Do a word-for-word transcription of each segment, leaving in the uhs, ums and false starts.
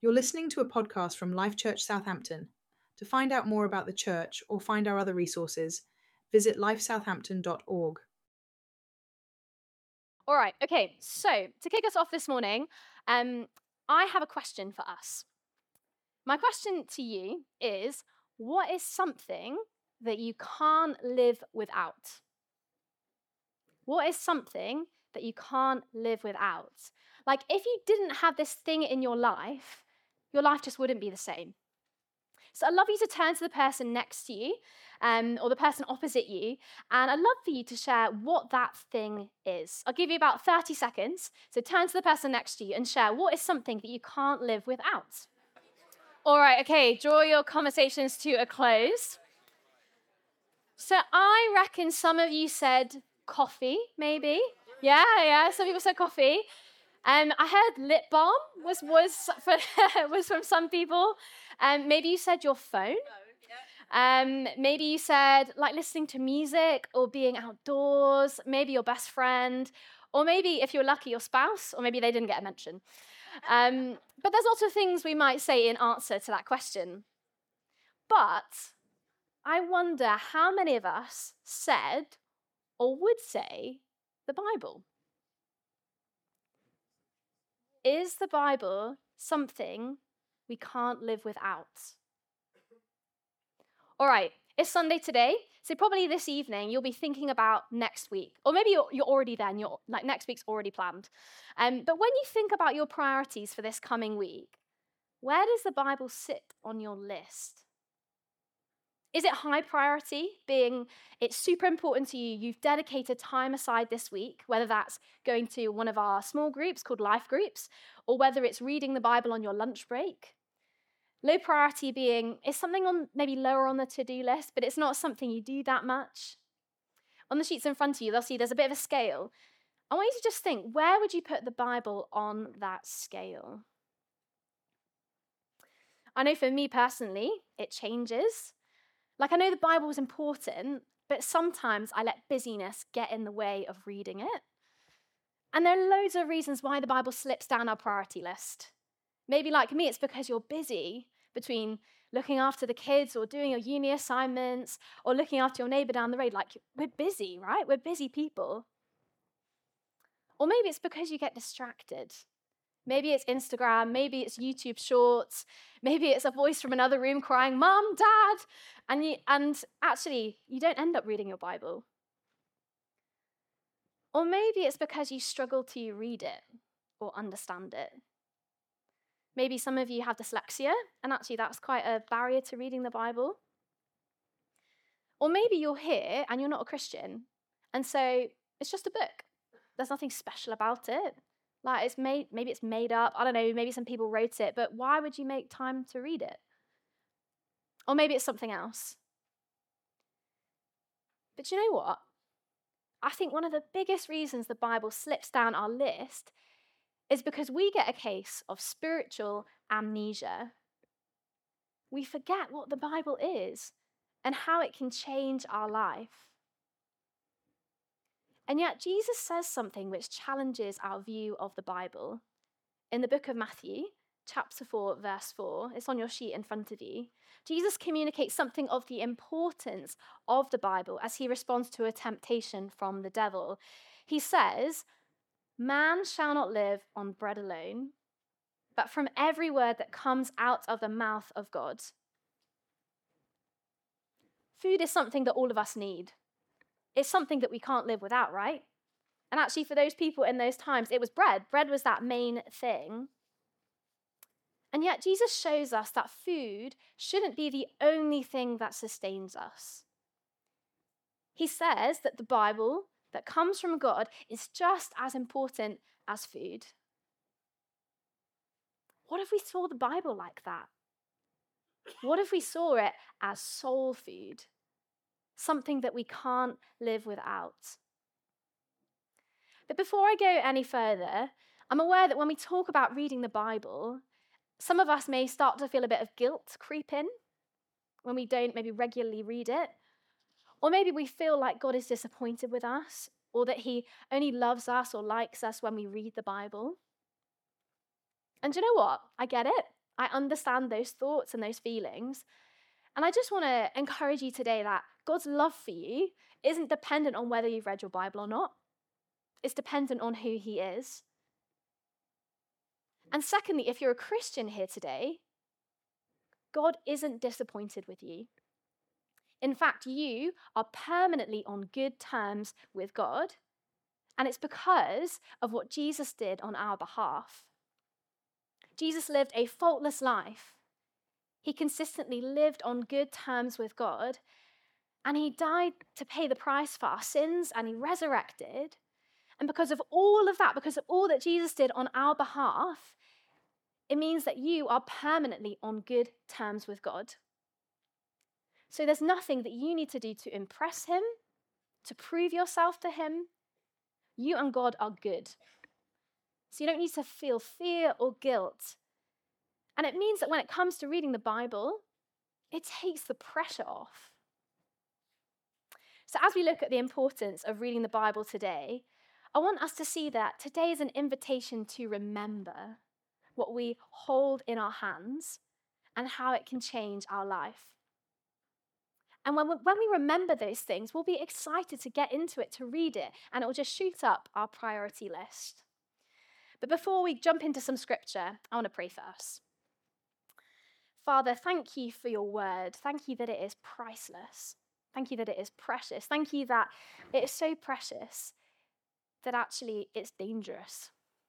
You're listening to a podcast from Life Church Southampton. To find out more about the church or find our other resources, visit life southampton dot org. All right, okay, so to kick us off this morning, um, I have a question for us. My question to you is, what is something that you can't live without? What is something that you can't live without? Like, if you didn't have this thing in your life, your life just wouldn't be the same. So I'd love you to turn to the person next to you, um, or the person opposite you, and I'd love for you to share what that thing is. I'll give you about thirty seconds, so turn to the person next to you and share what is something that you can't live without. All right, okay, draw your conversations to a close. So I reckon some of you said coffee, maybe. Yeah, yeah, some people said coffee. Um, I heard lip balm was was for, was from some people. Um, maybe you said your phone. Um, maybe you said like listening to music or being outdoors. Maybe your best friend, or maybe if you're lucky, your spouse, or maybe they didn't get a mention. Um, but there's lots of things we might say in answer to that question. But I wonder how many of us said or would say the Bible. Is the Bible something we can't live without? All right, it's Sunday today, so probably this evening you'll be thinking about next week, or maybe you're, you're already there and you're like next week's already planned. Um, but when you think about your priorities for this coming week, where does the Bible sit on your list? Is it high priority, being it's super important to you, you've dedicated time aside this week, whether that's going to one of our small groups called life groups, or whether it's reading the Bible on your lunch break? Low priority being, it's something on maybe lower on the to-do list, but it's not something you do that much. On the sheets in front of you, they'll see there's a bit of a scale. I want you to just think, where would you put the Bible on that scale? I know for me personally, it changes. Like, I know the Bible is important, but sometimes I let busyness get in the way of reading it. And there are loads of reasons why the Bible slips down our priority list. Maybe like me, it's because you're busy between looking after the kids or doing your uni assignments or looking after your neighbor down the road. Like, we're busy, right? We're busy people. Or maybe it's because you get distracted. Maybe it's Instagram, maybe it's YouTube Shorts, maybe it's a voice from another room crying, Mom, Dad, and, you, and actually, you don't end up reading your Bible. Or maybe it's because you struggle to read it or understand it. Maybe some of you have dyslexia, and actually that's quite a barrier to reading the Bible. Or maybe you're here and you're not a Christian, and so it's just a book. There's nothing special about it. Like, it's made, maybe it's made up. I don't know, maybe some people wrote it, but why would you make time to read it? Or maybe it's something else. But you know what? I think one of the biggest reasons the Bible slips down our list is because we get a case of spiritual amnesia. We forget what the Bible is and how it can change our life. And yet Jesus says something which challenges our view of the Bible. In the book of Matthew, chapter four, verse four, it's on your sheet in front of you, Jesus communicates something of the importance of the Bible as he responds to a temptation from the devil. He says, "Man shall not live on bread alone, but from every word that comes out of the mouth of God." Food is something that all of us need. It's something that we can't live without, right? And actually, for those people in those times, it was bread. Bread was that main thing. And yet, Jesus shows us that food shouldn't be the only thing that sustains us. He says that the Bible that comes from God is just as important as food. What if we saw the Bible like that? What if we saw it as soul food? Something that we can't live without. But before I go any further, I'm aware that when we talk about reading the Bible, some of us may start to feel a bit of guilt creep in when we don't maybe regularly read it. Or maybe we feel like God is disappointed with us, or that he only loves us or likes us when we read the Bible. And do you know what? I get it. I understand those thoughts and those feelings. And I just want to encourage you today that God's love for you isn't dependent on whether you've read your Bible or not. It's dependent on who he is. And secondly, if you're a Christian here today, God isn't disappointed with you. In fact, you are permanently on good terms with God, and it's because of what Jesus did on our behalf. Jesus lived a faultless life. He consistently lived on good terms with God, and he died to pay the price for our sins, and he resurrected. And because of all of that, because of all that Jesus did on our behalf, it means that you are permanently on good terms with God. So there's nothing that you need to do to impress him, to prove yourself to him. You and God are good. So you don't need to feel fear or guilt. And it means that when it comes to reading the Bible, it takes the pressure off. So as we look at the importance of reading the Bible today, I want us to see that today is an invitation to remember what we hold in our hands and how it can change our life. And when we, when we remember those things, we'll be excited to get into it, to read it, and it will just shoot up our priority list. But before we jump into some scripture, I want to pray for us. Father, thank you for your word. Thank you that it is priceless. Thank you that it is precious. Thank you that it is so precious that actually it's dangerous.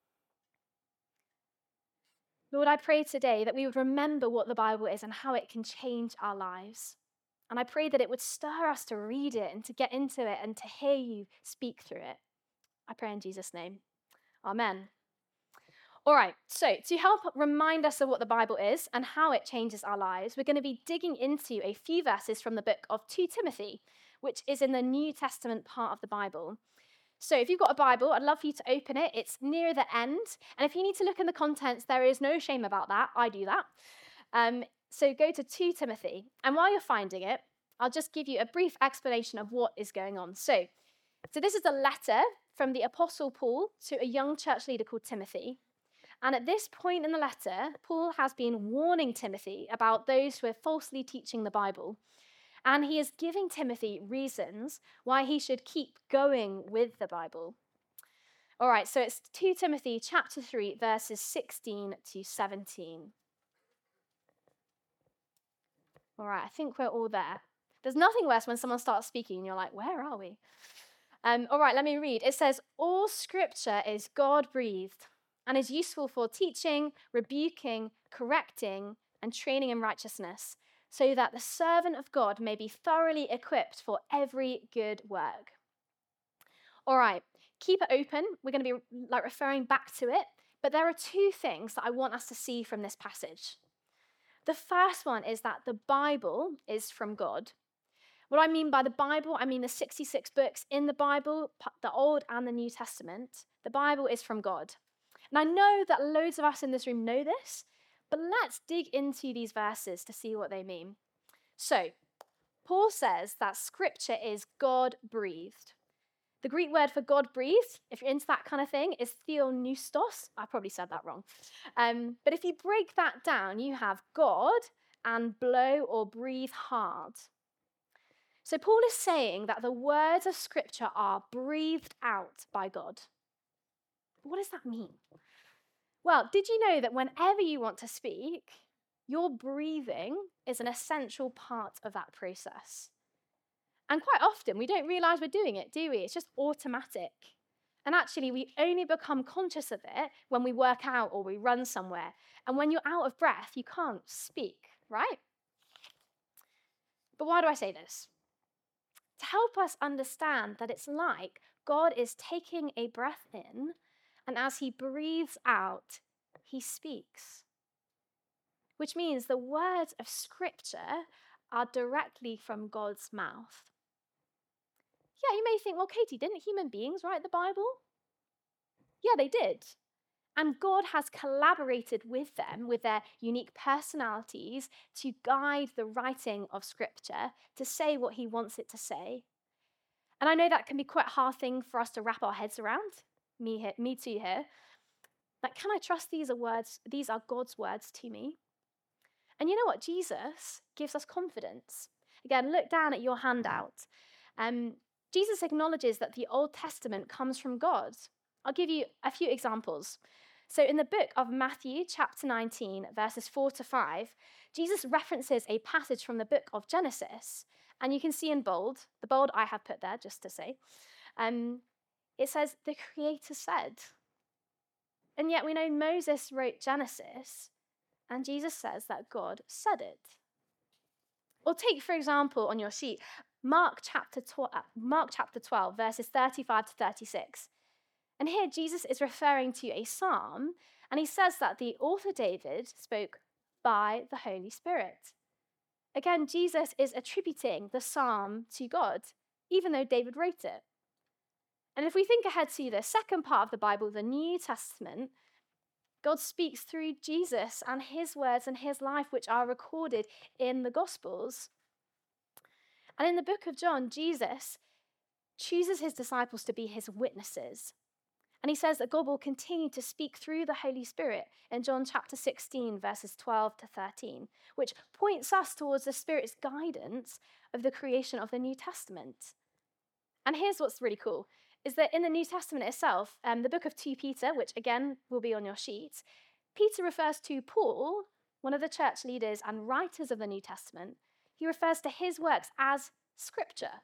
Lord, I pray today that we would remember what the Bible is and how it can change our lives. And I pray that it would stir us to read it and to get into it and to hear you speak through it. I pray in Jesus' name. Amen. All right, so to help remind us of what the Bible is and how it changes our lives, we're going to be digging into a few verses from the book of Second Timothy, which is in the New Testament part of the Bible. So if you've got a Bible, I'd love for you to open it. It's near the end. And if you need to look in the contents, there is no shame about that. I do that. Um, so go to Second Timothy. And while you're finding it, I'll just give you a brief explanation of what is going on. So, so this is a letter from the Apostle Paul to a young church leader called Timothy. And at this point in the letter, Paul has been warning Timothy about those who are falsely teaching the Bible. And he is giving Timothy reasons why he should keep going with the Bible. All right, so it's Second Timothy chapter three, verses sixteen to seventeen. All right, I think we're all there. There's nothing worse when someone starts speaking and you're like, where are we? Um, all right, let me read. It says, all scripture is God-breathed and is useful for teaching, rebuking, correcting, and training in righteousness, so that the servant of God may be thoroughly equipped for every good work. All right, keep it open. We're going to be like referring back to it, but there are two things that I want us to see from this passage. The first one is that the Bible is from God. What I mean by the Bible, I mean the sixty-six books in the Bible, the Old and the New Testament. The Bible is from God. And I know that loads of us in this room know this, but let's dig into these verses to see what they mean. So, Paul says that scripture is God-breathed. The Greek word for God-breathed, if you're into that kind of thing, is theopneustos. I probably said that wrong. Um, but if you break that down, you have God and blow or breathe hard. So Paul is saying that the words of scripture are breathed out by God. What does that mean? Well, did you know that whenever you want to speak, your breathing is an essential part of that process? And quite often, we don't realize we're doing it, do we? It's just automatic. And actually, we only become conscious of it when we work out or we run somewhere. And when you're out of breath, you can't speak, right? But why do I say this? To help us understand that it's like God is taking a breath in, and as he breathes out, he speaks. Which means the words of scripture are directly from God's mouth. Yeah, you may think, well, Katie, didn't human beings write the Bible? Yeah, they did. And God has collaborated with them, with their unique personalities, to guide the writing of scripture, to say what he wants it to say. And I know that can be quite a hard thing for us to wrap our heads around. Me here, me too here. Like, can I trust these are words, these are God's words to me? And you know what? Jesus gives us confidence. Again, look down at your handout. Um, Jesus acknowledges that the Old Testament comes from God. I'll give you a few examples. So in the book of Matthew, chapter nineteen, verses four to five, Jesus references a passage from the book of Genesis. And you can see in bold, the bold I have put there just to say, um, it says, the Creator said. And yet we know Moses wrote Genesis, and Jesus says that God said it. Or take, for example, on your sheet, Mark chapter, tw- Mark chapter twelve, verses thirty-five to thirty-six. And here Jesus is referring to a psalm, and he says that the author David spoke by the Holy Spirit. Again, Jesus is attributing the psalm to God, even though David wrote it. And if we think ahead to the second part of the Bible, the New Testament, God speaks through Jesus and his words and his life, which are recorded in the Gospels. And in the book of John, Jesus chooses his disciples to be his witnesses. And he says that God will continue to speak through the Holy Spirit in John chapter sixteen, verses twelve to thirteen, which points us towards the Spirit's guidance of the creation of the New Testament. And here's what's really cool, is that in the New Testament itself, um, the book of Second Peter, which again will be on your sheet, Peter refers to Paul, one of the church leaders and writers of the New Testament. He refers to his works as Scripture.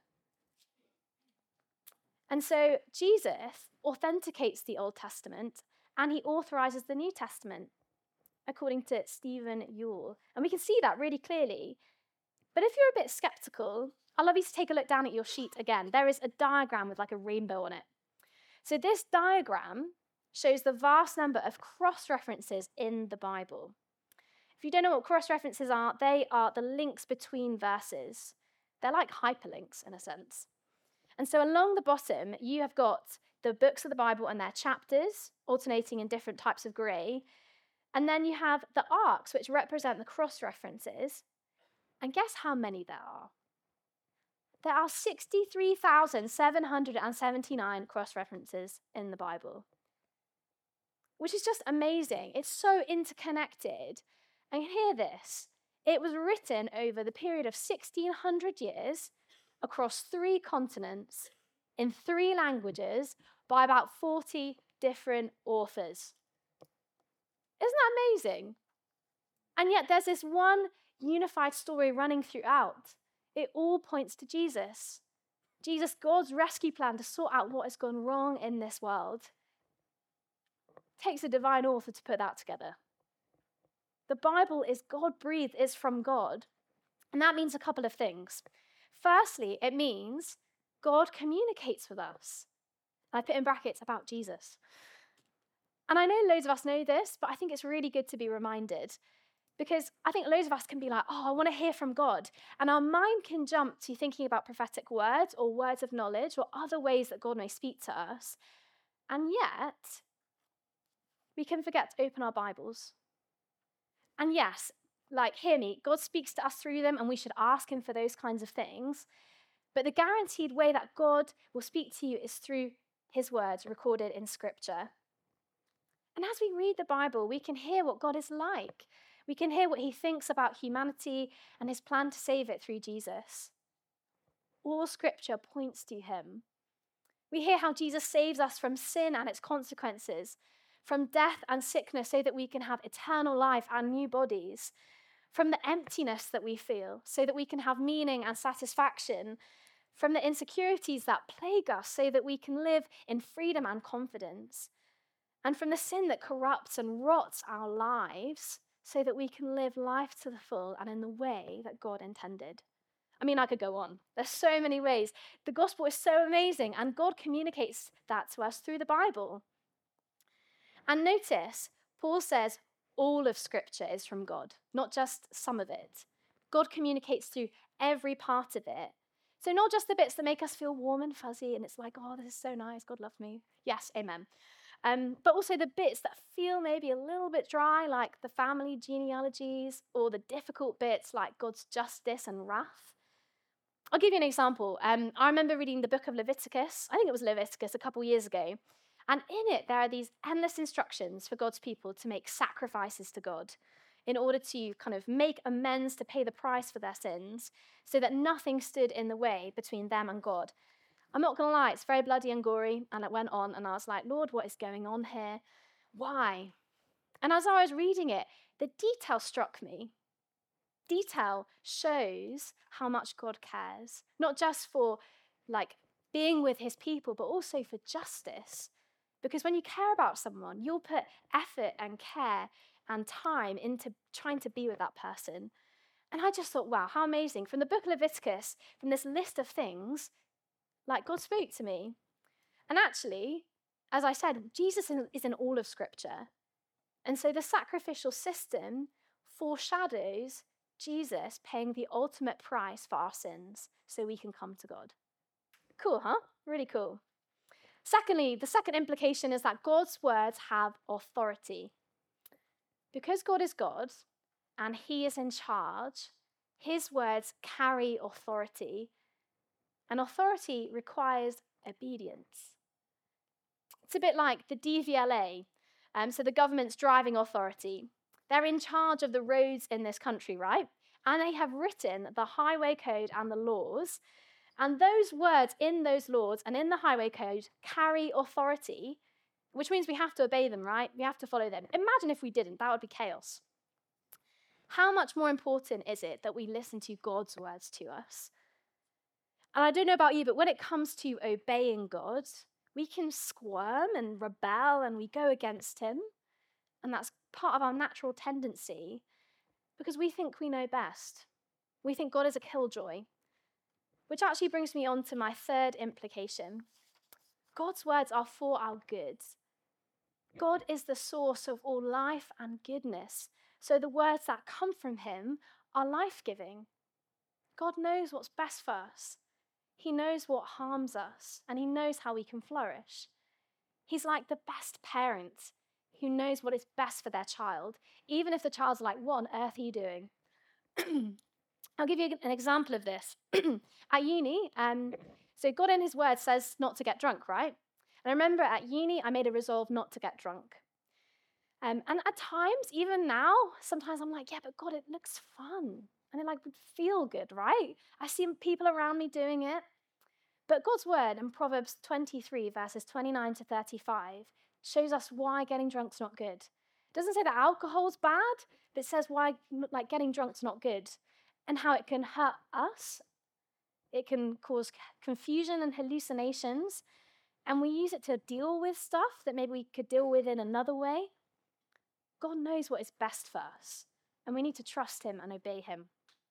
And so Jesus authenticates the Old Testament and he authorizes the New Testament, according to Stephen Ewell. And we can see that really clearly. But if you're a bit skeptical, I'd love you to take a look down at your sheet again. There is a diagram with like a rainbow on it. So this diagram shows the vast number of cross-references in the Bible. If you don't know what cross-references are, they are the links between verses. They're like hyperlinks in a sense. And so along the bottom, you have got the books of the Bible and their chapters, alternating in different types of grey. And then you have the arcs, which represent the cross-references. And guess how many there are? There are sixty-three thousand seven hundred seventy-nine cross-references in the Bible, which is just amazing. It's so interconnected. And hear this. It was written over the period of sixteen hundred years across three continents, in three languages, by about forty different authors. Isn't that amazing? And yet there's this one unified story running throughout. It all points to Jesus. Jesus, God's rescue plan to sort out what has gone wrong in this world. It takes a divine author to put that together. The Bible is God-breathed, is from God. And that means a couple of things. Firstly, it means God communicates with us. I put in brackets about Jesus. And I know loads of us know this, but I think it's really good to be reminded. Because I think loads of us can be like, oh, I want to hear from God. And our mind can jump to thinking about prophetic words or words of knowledge or other ways that God may speak to us. And yet, we can forget to open our Bibles. And yes, like, hear me, God speaks to us through them and we should ask him for those kinds of things. But the guaranteed way that God will speak to you is through his words recorded in Scripture. And as we read the Bible, we can hear what God is like. We can hear what he thinks about humanity and his plan to save it through Jesus. All Scripture points to him. We hear how Jesus saves us from sin and its consequences, from death and sickness so that we can have eternal life and new bodies, from the emptiness that we feel so that we can have meaning and satisfaction, from the insecurities that plague us so that we can live in freedom and confidence, and from the sin that corrupts and rots our lives so that we can live life to the full and in the way that God intended. I mean, I could go on. There's so many ways. The gospel is so amazing, and God communicates that to us through the Bible. And notice, Paul says all of Scripture is from God, not just some of it. God communicates through every part of it. So not just the bits that make us feel warm and fuzzy, and it's like, oh, this is so nice, God loves me. Yes, amen. Um, but also the bits that feel maybe a little bit dry, like the family genealogies, or the difficult bits like God's justice and wrath. I'll give you an example. Um, I remember reading the book of Leviticus. I think it was Leviticus a couple years ago. And in it, there are these endless instructions for God's people to make sacrifices to God. in order to kind of make amends to pay the price for their sins so that nothing stood in the way between them and God. I'm not going to lie, it's very bloody and gory, and it went on, and I was like, Lord, what is going on here? Why? And as I was reading it, the detail struck me. Detail shows how much God cares, not just for like being with his people, but also for justice. Because when you care about someone, you'll put effort and care and time into trying to be with that person. And I just thought, wow, how amazing. From the book of Leviticus, from this list of things, like God spoke to me. And actually, as I said, Jesus is in all of Scripture. And so the sacrificial system foreshadows Jesus paying the ultimate price for our sins so we can come to God. Cool, huh? Really cool. Secondly, the second implication is that God's words have authority. Because God is God and he is in charge, his words carry authority, and authority requires obedience. It's a bit like the D V L A, um, so the government's driving authority. They're in charge of the roads in this country, right? And they have written the highway code and the laws. And those words in those laws and in the highway code carry authority, which means we have to obey them, right? We have to follow them. Imagine if we didn't, that would be chaos. How much more important is it that we listen to God's words to us? And I don't know about you, but when it comes to obeying God, we can squirm and rebel and we go against him. And that's part of our natural tendency because we think we know best. We think God is a killjoy. Which actually brings me on to my third implication. God's words are for our good. God is the source of all life and goodness, so the words that come from him are life-giving. God knows what's best for us. He knows what harms us, and he knows how we can flourish. He's like the best parent who knows what is best for their child, even if the child's like, what on earth are you doing? I'll give you an example of this. At uni, um, so God in his word says not to get drunk, right? And I remember at uni, I made a resolve not to get drunk. Um, and at times, even now, sometimes I'm like, yeah, but God, it looks fun. And it like would feel good, right? I see people around me doing it. But God's word in Proverbs twenty-three, verses twenty-nine to thirty-five, shows us why getting drunk's not good. It doesn't say that alcohol's bad, but it says why like getting drunk's not good. And how it can hurt us. It can cause confusion and hallucinations. And we use it to deal with stuff that maybe we could deal with in another way. God knows what is best for us. And we need to trust him and obey him.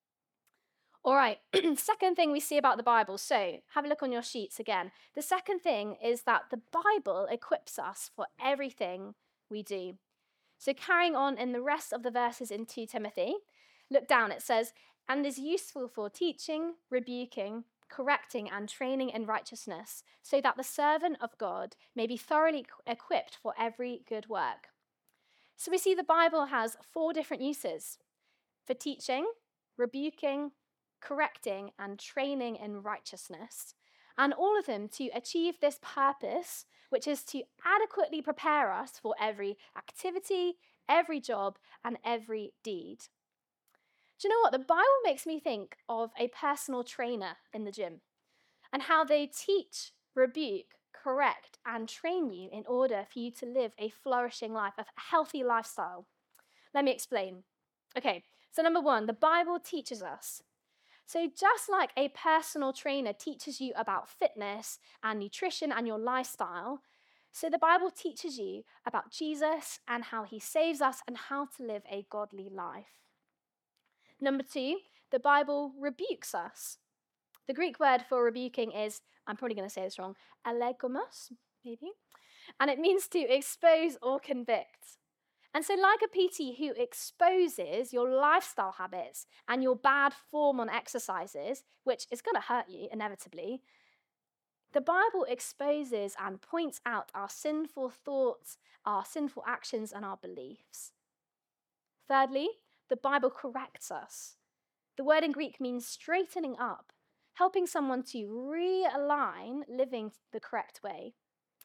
All right, second thing we see about the Bible. So have a look on your sheets again. The second thing is that the Bible equips us for everything we do. So carrying on in the rest of the verses in Second Timothy, look down, it says, and is useful for teaching, rebuking, correcting, and training in righteousness, so that the servant of God may be thoroughly equipped for every good work. So we see the Bible has four different uses: for teaching, rebuking, correcting, and training in righteousness. And all of them to achieve this purpose, which is to adequately prepare us for every activity, every job, and every deed. Do you know what? The Bible makes me think of a personal trainer in the gym and how they teach, rebuke, correct, and train you in order for you to live a flourishing life, a healthy lifestyle. Let me explain. Okay, so number one, the Bible teaches us. So just like a personal trainer teaches you about fitness and nutrition and your lifestyle, so the Bible teaches you about Jesus and how he saves us and how to live a godly life. Number two, the Bible rebukes us. The Greek word for rebuking is, I'm probably going to say this wrong, alegomos, maybe. And it means to expose or convict. And so like a P T who exposes your lifestyle habits and your bad form on exercises, which is going to hurt you inevitably, the Bible exposes and points out our sinful thoughts, our sinful actions, and our beliefs. Thirdly, the Bible corrects us. The word in Greek means straightening up, helping someone to realign living the correct way.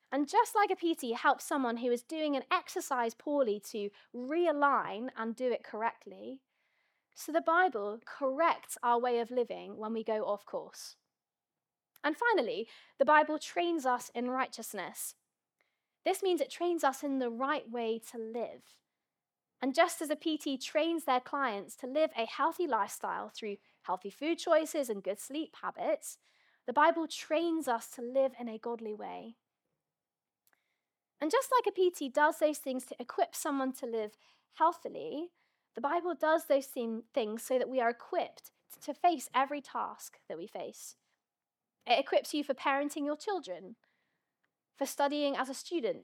And just like a P T helps someone who is doing an exercise poorly to realign and do it correctly, so the Bible corrects our way of living when we go off course. And finally, the Bible trains us in righteousness. This means it trains us in the right way to live. And just as a P T trains their clients to live a healthy lifestyle through healthy food choices and good sleep habits, the Bible trains us to live in a godly way. And just like a P T does those things to equip someone to live healthily, the Bible does those things so that we are equipped to face every task that we face. It equips you for parenting your children, for studying as a student,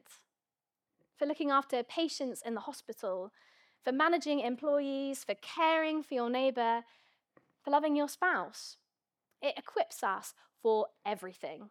for looking after patients in the hospital, for managing employees, for caring for your neighbor, for loving your spouse. It equips us for everything.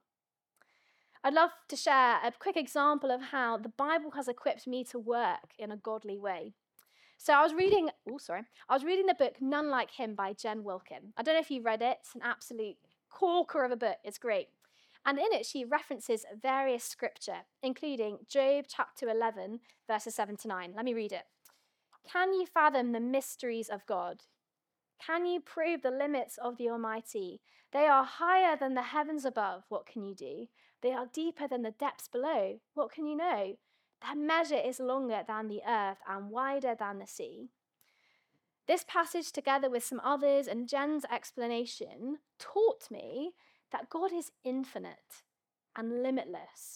I'd love to share a quick example of how the Bible has equipped me to work in a godly way. So I was reading, oh, sorry, I was reading the book None Like Him by Jen Wilkin. I don't know if you've read it. It's an absolute corker of a book. It's great. And in it, she references various scripture, including Job chapter eleven, verses seven to nine. Let me read it. Can you fathom the mysteries of God? Can you prove the limits of the Almighty? They are higher than the heavens above. What can you do? They are deeper than the depths below. What can you know? Their measure is longer than the earth and wider than the sea. This passage, together with some others and Jen's explanation, taught me that God is infinite and limitless.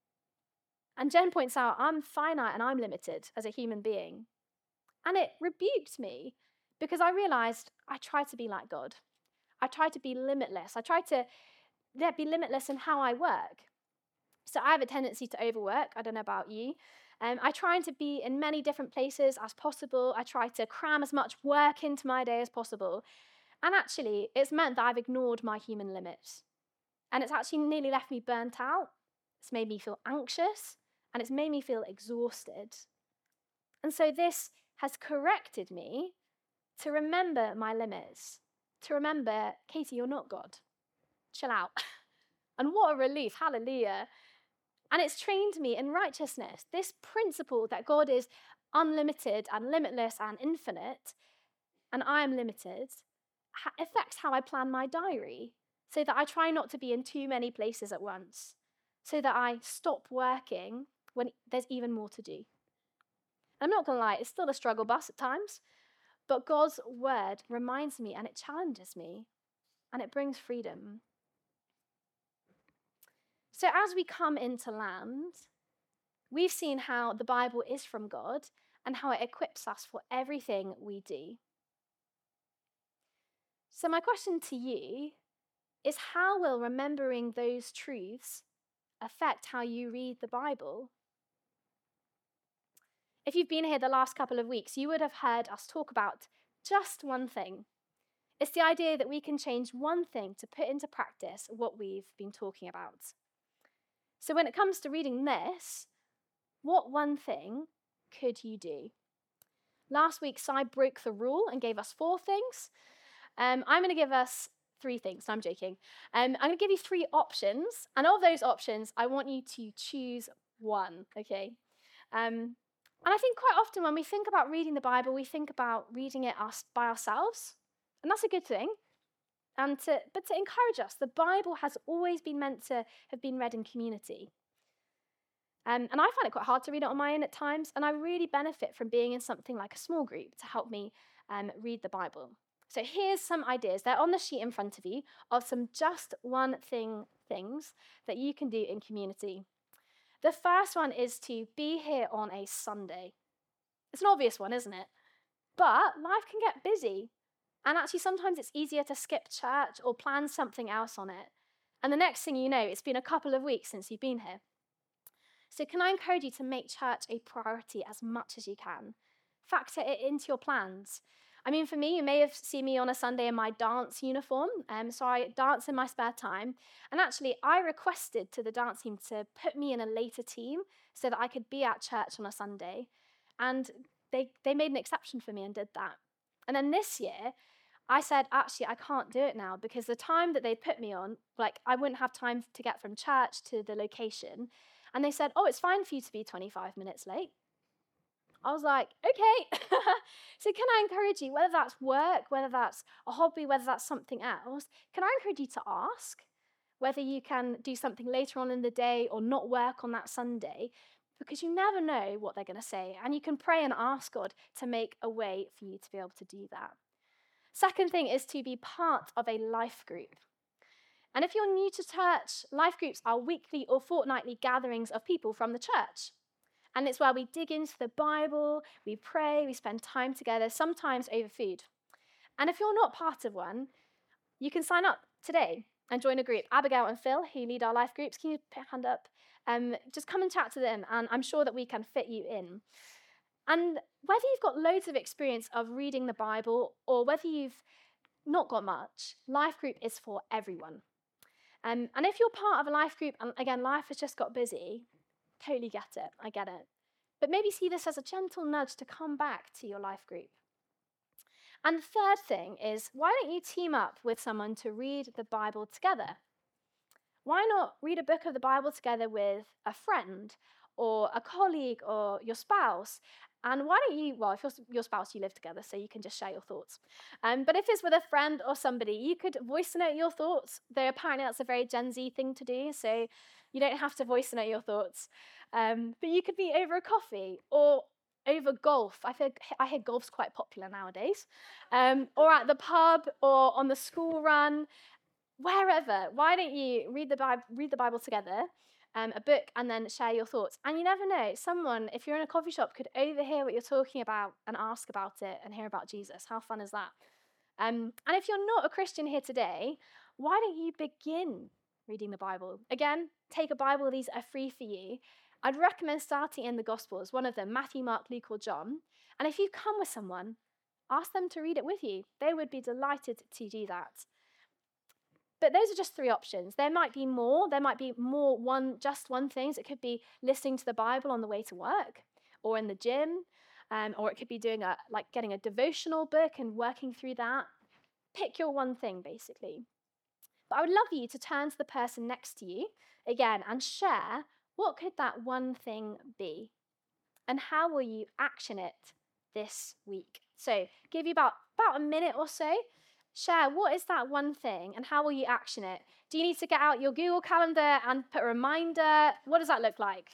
And Jen points out, I'm finite and I'm limited as a human being. And it rebuked me because I realized I try to be like God. I try to be limitless. I try to yeah, be limitless in how I work. So I have a tendency to overwork. I don't know about you. Um, I try to be in many different places as possible. I try to cram as much work into my day as possible. And actually, it's meant that I've ignored my human limits. And it's actually nearly left me burnt out. It's made me feel anxious. And it's made me feel exhausted. And so this has corrected me to remember my limits. To remember, Katie, you're not God. Chill out. And what a relief. Hallelujah. And it's trained me in righteousness. This principle that God is unlimited and limitless and infinite, and I am limited, ha- affects how I plan my diary, so that I try not to be in too many places at once, so that I stop working when there's even more to do. I'm not going to lie, it's still a struggle bus at times, but God's word reminds me and it challenges me, and it brings freedom. So as we come into land, we've seen how the Bible is from God and how it equips us for everything we do. So my question to you is, how will remembering those truths affect how you read the Bible? If you've been here the last couple of weeks, you would have heard us talk about just one thing. It's the idea that we can change one thing to put into practice what we've been talking about. So when it comes to reading this, what one thing could you do? Last week, Si broke the rule and gave us four things. Um, I'm going to give us three things. No, I'm joking. Um, I'm going to give you three options. And of those options, I want you to choose one, okay? Um, and I think quite often when we think about reading the Bible, we think about reading it us by ourselves. And that's a good thing. And to, but to encourage us, the Bible has always been meant to have been read in community. Um, and I find it quite hard to read it on my own at times, and I really benefit from being in something like a small group to help me um, read the Bible. So here's some ideas. They're on the sheet in front of you of some just one thing things that you can do in community. The first one is to be here on a Sunday. It's an obvious one, isn't it? But life can get busy. And actually, sometimes it's easier to skip church or plan something else on it. And the next thing you know, it's been a couple of weeks since you've been here. So can I encourage you to make church a priority as much as you can? Factor it into your plans. I mean, for me, you may have seen me on a Sunday in my dance uniform. Um, so I dance in my spare time. And actually, I requested to the dance team to put me in a later team so that I could be at church on a Sunday. And they, they made an exception for me and did that. And then this year, I said, actually, I can't do it now because the time that they put me on, like, I wouldn't have time to get from church to the location. And they said, oh, it's fine for you to be twenty-five minutes late. I was like, okay. So can I encourage you, whether that's work, whether that's a hobby, whether that's something else, can I encourage you to ask whether you can do something later on in the day or not work on that Sunday, because you never know what they're going to say. And you can pray and ask God to make a way for you to be able to do that. Second thing is to be part of a life group. And if you're new to church, life groups are weekly or fortnightly gatherings of people from the church. And it's where we dig into the Bible, we pray, we spend time together, sometimes over food. And if you're not part of one, you can sign up today and join a group. Abigail and Phil, who lead our life groups, can you put your hand up? Um, just come and chat to them, and I'm sure that we can fit you in. And whether you've got loads of experience of reading the Bible or whether you've not got much, life group is for everyone. Um, and if you're part of a life group, and again, life has just got busy, totally get it, I get it. But maybe see this as a gentle nudge to come back to your life group. And the third thing is, why don't you team up with someone to read the Bible together? Why not read a book of the Bible together with a friend or a colleague or your spouse? And why don't you, well, if you're your spouse, you live together, so you can just share your thoughts. Um, but if it's with a friend or somebody, you could voice note your thoughts. Though apparently that's a very Gen Z thing to do, so you don't have to voice note your thoughts. Um, but you could be over a coffee or over golf. I think I hear golf's quite popular nowadays. Um, or at the pub or on the school run, wherever. Why don't you read the Bible, read the Bible together? Um, a book, and then share your thoughts. And you never know, someone, if you're in a coffee shop, could overhear what you're talking about and ask about it and hear about Jesus. How fun is that? Um, and if you're not a Christian here today, why don't you begin reading the Bible? Again, take a Bible. These are free for you. I'd recommend starting in the Gospels, one of them, Matthew, Mark, Luke, or John. And if you come with someone, ask them to read it with you. They would be delighted to do that. But those are just three options. There might be more. There might be more one, just one thing. So it could be listening to the Bible on the way to work or in the gym, um, or it could be doing a like getting a devotional book and working through that. Pick your one thing, basically. But I would love you to turn to the person next to you again and share what could that one thing be, and how will you action it this week. So give you about about a minute or so. Share what is that one thing and how will you action it? Do you need to get out your Google Calendar and put a reminder? What does that look like?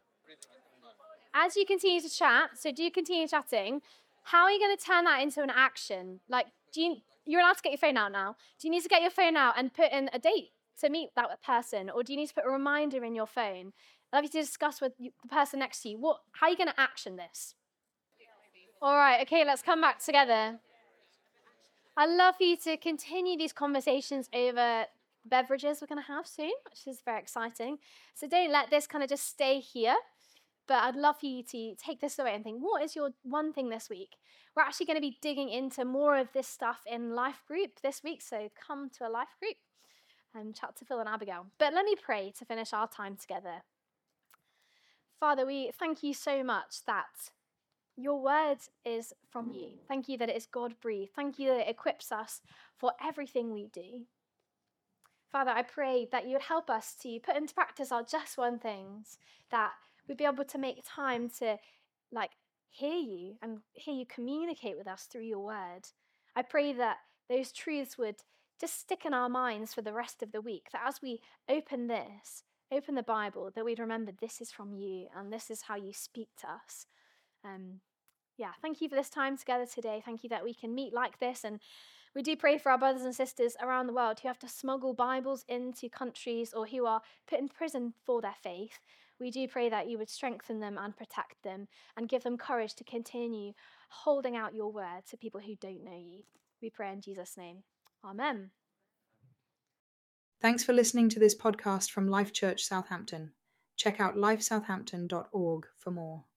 As you continue to chat, so do you continue chatting, how are you going to turn that into an action? Like, do you, you're allowed to get your phone out now. Do you need to get your phone out and put in a date to meet that person? Or do you need to put a reminder in your phone? I'd love you to discuss with the person next to you. What, how are you going to action this? All right, okay, let's come back together. I'd love for you to continue these conversations over beverages we're going to have soon, which is very exciting. So don't let this kind of just stay here, but I'd love for you to take this away and think, what is your one thing this week? We're actually going to be digging into more of this stuff in life group this week, so come to a life group and chat to Phil and Abigail. But let me pray to finish our time together. Father, we thank you so much that your word is from you. Thank you that it is God-breathed. Thank you that it equips us for everything we do. Father, I pray that you would help us to put into practice our just one things, that we'd be able to make time to like hear you and hear you communicate with us through your word. I pray that those truths would just stick in our minds for the rest of the week, that as we open this, open the Bible, that we'd remember this is from you and this is how you speak to us. Um, yeah, thank you for this time together today. Thank you that we can meet like this. And we do pray for our brothers and sisters around the world who have to smuggle Bibles into countries or who are put in prison for their faith. We do pray that you would strengthen them and protect them and give them courage to continue holding out your word to people who don't know you. We pray in Jesus' name. Amen. Thanks for listening to this podcast from Life Church Southampton. Check out life southampton dot org for more.